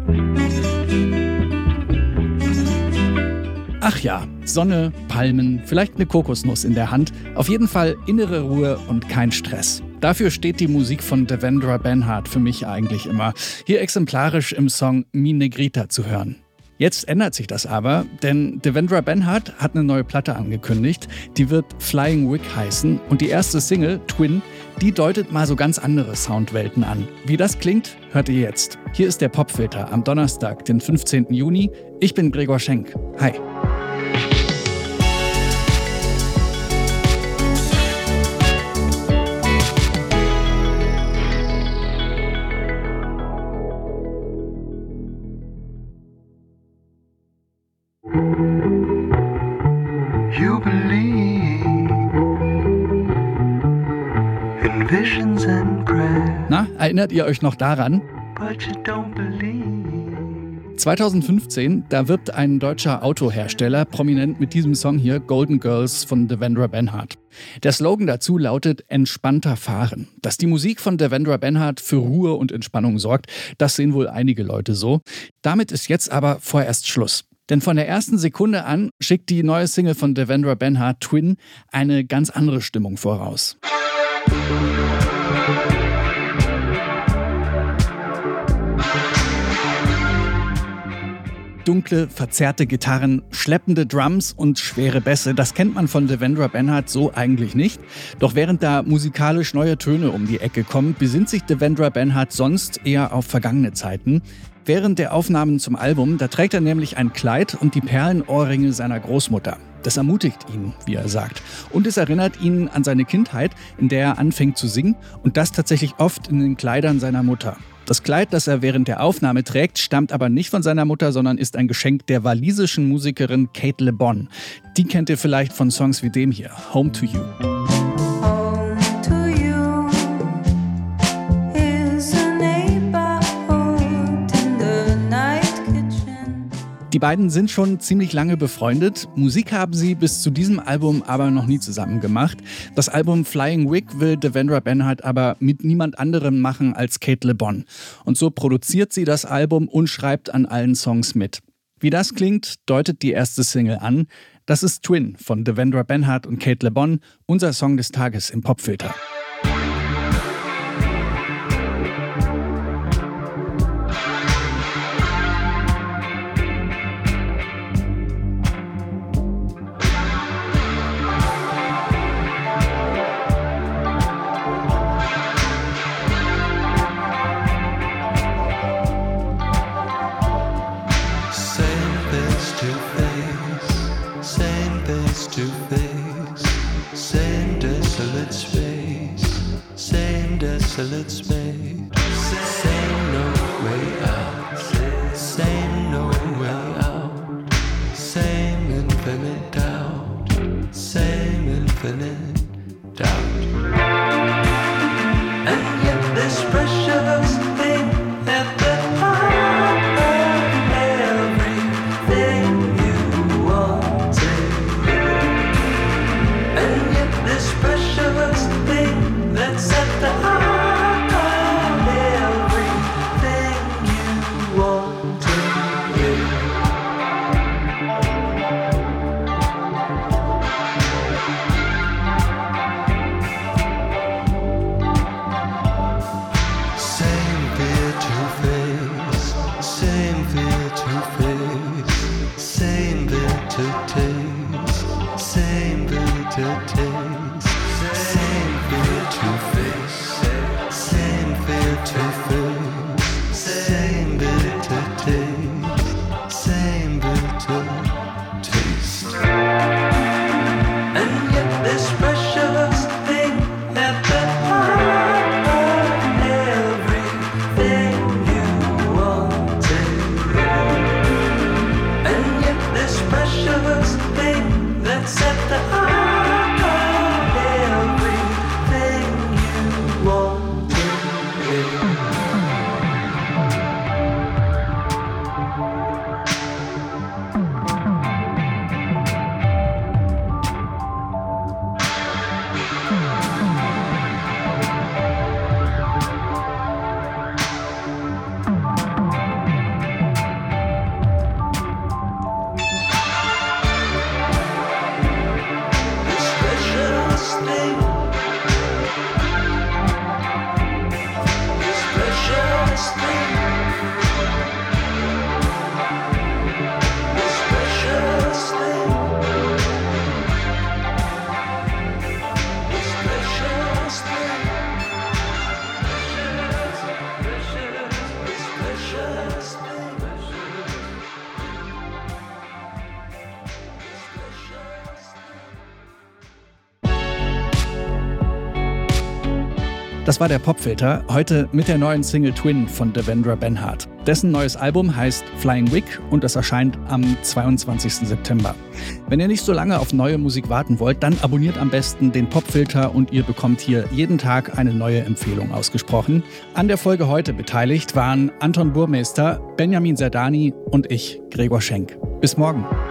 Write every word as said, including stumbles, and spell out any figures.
Ach ja, Sonne, Palmen, vielleicht eine Kokosnuss in der Hand. Auf jeden Fall innere Ruhe und kein Stress. Dafür steht die Musik von Devendra Banhart für mich eigentlich immer. Hier exemplarisch im Song Mi Negrita zu hören. Jetzt ändert sich das aber, denn Devendra Banhart hat eine neue Platte angekündigt. Die wird Flying Wig heißen und die erste Single, Twin, die deutet mal so ganz andere Soundwelten an. Wie das klingt, hört ihr jetzt. Hier ist der Popfilter am Donnerstag, den fünfzehnten Juni. Ich bin Gregor Schenk. Hi. You believe in visions and prayers. Na, erinnert ihr euch noch daran? But you don't believe. zwanzig fünfzehn, da wirbt ein deutscher Autohersteller prominent mit diesem Song hier, Golden Girls von Devendra Banhart. Der Slogan dazu lautet entspannter fahren. Dass die Musik von Devendra Banhart für Ruhe und Entspannung sorgt, das sehen wohl einige Leute so. Damit ist jetzt aber vorerst Schluss. Denn von der ersten Sekunde an schickt die neue Single von Devendra Banhart, Twin, eine ganz andere Stimmung voraus. Dunkle, verzerrte Gitarren, schleppende Drums und schwere Bässe, das kennt man von Devendra Banhart so eigentlich nicht. Doch während da musikalisch neue Töne um die Ecke kommen, besinnt sich Devendra Banhart sonst eher auf vergangene Zeiten. Während der Aufnahmen zum Album, da trägt er nämlich ein Kleid und die Perlenohrringe seiner Großmutter. Das ermutigt ihn, wie er sagt. Und es erinnert ihn an seine Kindheit, in der er anfängt zu singen und das tatsächlich oft in den Kleidern seiner Mutter. Das Kleid, das er während der Aufnahme trägt, stammt aber nicht von seiner Mutter, sondern ist ein Geschenk der walisischen Musikerin Kate Le Bon. Die kennt ihr vielleicht von Songs wie dem hier, Home to You. Die beiden sind schon ziemlich lange befreundet. Musik haben sie bis zu diesem Album aber noch nie zusammen gemacht. Das Album Flying Wig will Devendra Banhart aber mit niemand anderem machen als Kate Le Bon. Und so produziert sie das Album und schreibt an allen Songs mit. Wie das klingt, deutet die erste Single an. Das ist Twin von Devendra Banhart und Kate Le Bon, unser Song des Tages im Popfilter. To face, same desolate space, same desolate space, same no way out, same no way out, same infinite doubt, same infinite doubt. And yet this precious thing at the heart of everything you wanted. This precious thing that's at the heart of everything you want to hear. Das war der Popfilter, heute mit der neuen Single Twin von Devendra Banhart. Dessen neues Album heißt Flying Wig und es erscheint am zweiundzwanzigsten September. Wenn ihr nicht so lange auf neue Musik warten wollt, dann abonniert am besten den Popfilter und ihr bekommt hier jeden Tag eine neue Empfehlung ausgesprochen. An der Folge heute beteiligt waren Anton Burmeister, Benjamin Serdani und ich, Gregor Schenk. Bis morgen.